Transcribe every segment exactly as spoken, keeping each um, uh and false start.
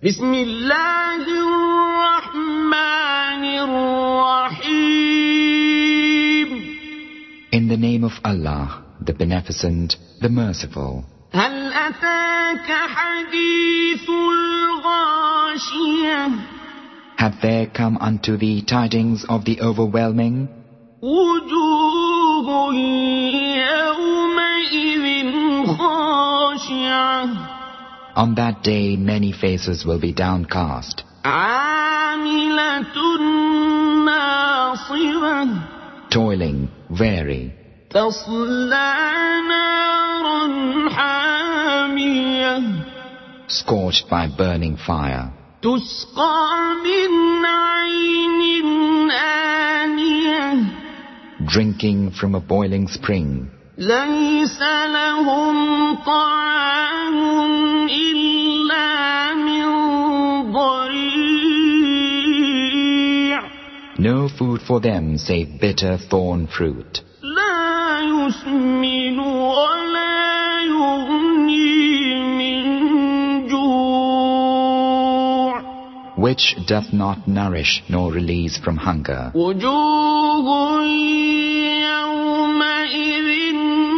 بسم الله الرحمن الرحيم. In the name of Allah, the Beneficent, the Merciful. هل أتاك حديث الغاشية. Have there come unto thee tidings of the overwhelming? وجوه يومئذ خاشعة. On that day many faces will be downcast. عاملة ناصبة. Toiling, weary. تصلى نارا حامية. Scorched by burning fire. تسقى من عين آنية. Drinking from a boiling spring. ليس لهم طعام إلا من ضريع. No food for them save bitter thorn fruit. لا يسمن ولا يغني من جوع. Which doth not nourish nor release from hunger. وجوه يومئذ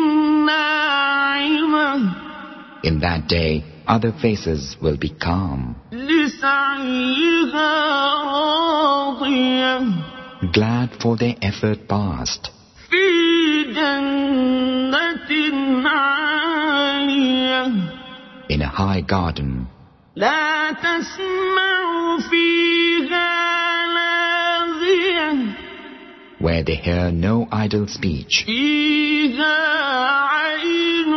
ناعمة. In that day other faces will be calm. لسعيها راضية. Glad for their effort past. في جنة عالية. In a high garden. لا تسمع فيها لاغية. Where they hear no idle speech. فيها عين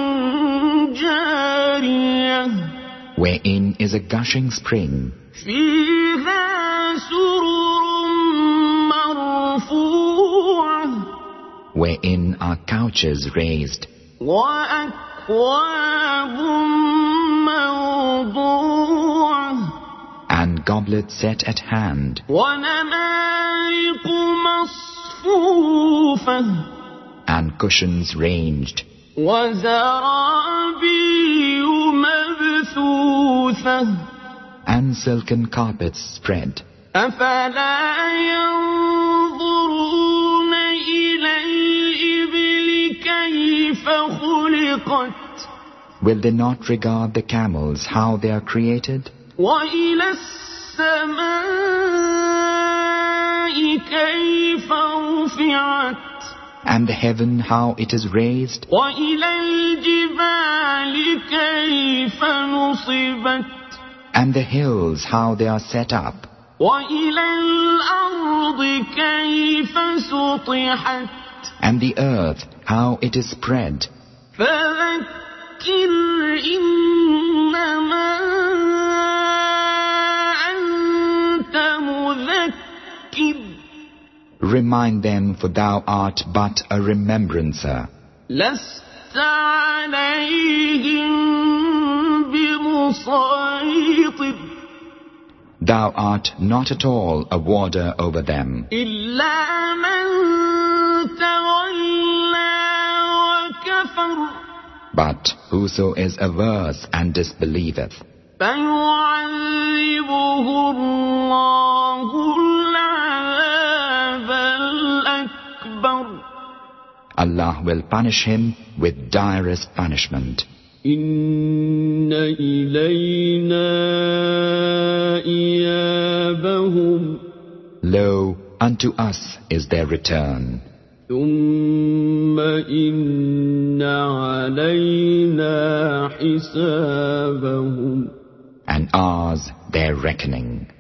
جارية. Wherein is a gushing spring. فيها سرر مرفوعة. Wherein are couches raised. وأكواب موضوعة. And goblets set at hand. ونمارق مصفوفة. And cushions ranged. وزرابي مبثوثة. And silken carpets spread. أفلا ينظرون إلى الإبل كيف خلقت. Will they not regard the camels how they are created? وإلى السماء كيف رفعت. And the heaven how it is raised? وإلى الجبال كيف نصبت. And the hills how they are set up? وإلى الأرض كيف سطحت. And the earth how it is spread? فذكر إنما أنت مذكر. Remind them, for thou art but a remembrancer. لست عليهم بمسيطر. Thou art not at all a warder over them. إلا من تولى وكفر. But whoso is averse and disbelieveth, فيعذبه الله العذاب الأكبر. Allah will punish him with direst punishment. إن إلينا إيابهم. Lo, unto us is their return. ثم إن علينا حسابهم. And ours their reckoning.